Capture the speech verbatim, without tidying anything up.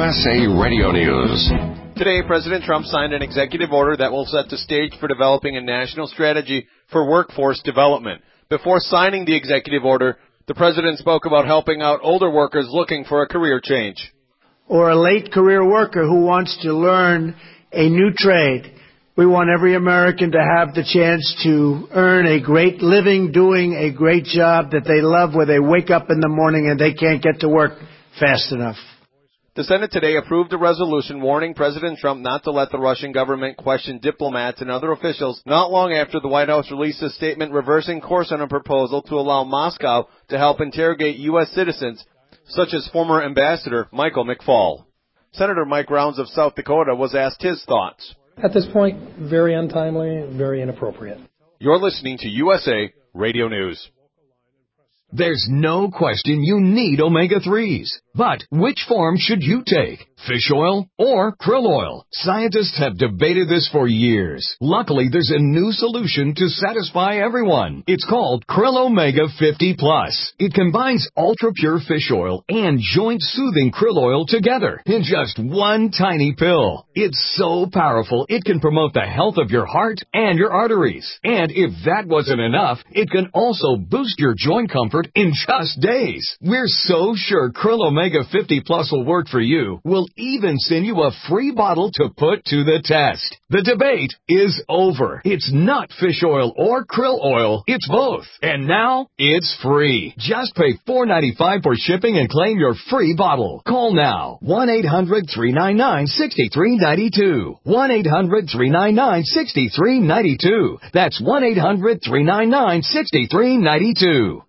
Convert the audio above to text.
S A Radio News. Today, President Trump signed an executive order that will set the stage for developing a national strategy for workforce development. Before signing the executive order, the president spoke about helping out older workers looking for a career change. Or a late career worker who wants to learn a new trade. We want every American to have the chance to earn a great living doing a great job that they love, where they wake up in the morning and they can't get to work fast enough. The Senate today approved a resolution warning President Trump not to let the Russian government question diplomats and other officials not long after the White House released a statement reversing course on a proposal to allow Moscow to help interrogate U S citizens, such as former Ambassador Michael McFaul. Senator Mike Rounds of South Dakota was asked his thoughts. At this point, very untimely, very inappropriate. You're listening to U S A Radio News. There's no question you need omega threes. But which form should you take? Fish oil or krill oil? Scientists have debated this for years. Luckily, there's a new solution to satisfy everyone. It's called Krill Omega fifty plus. It combines ultra-pure fish oil and joint-soothing krill oil together in just one tiny pill. It's so powerful, it can promote the health of your heart and your arteries. And if that wasn't enough, it can also boost your joint comfort in just days. We're so sure Krill Omega fifty plus will work for you. We'll even send you a free bottle to put to the test. The debate is over. It's not fish oil or krill oil. It's both. And now it's free. Just pay four dollars and ninety-five cents for shipping and claim your free bottle. Call now. one eight hundred three nine nine six three nine two. one eight hundred three nine nine six three nine two. That's one eight hundred three nine nine six three nine two.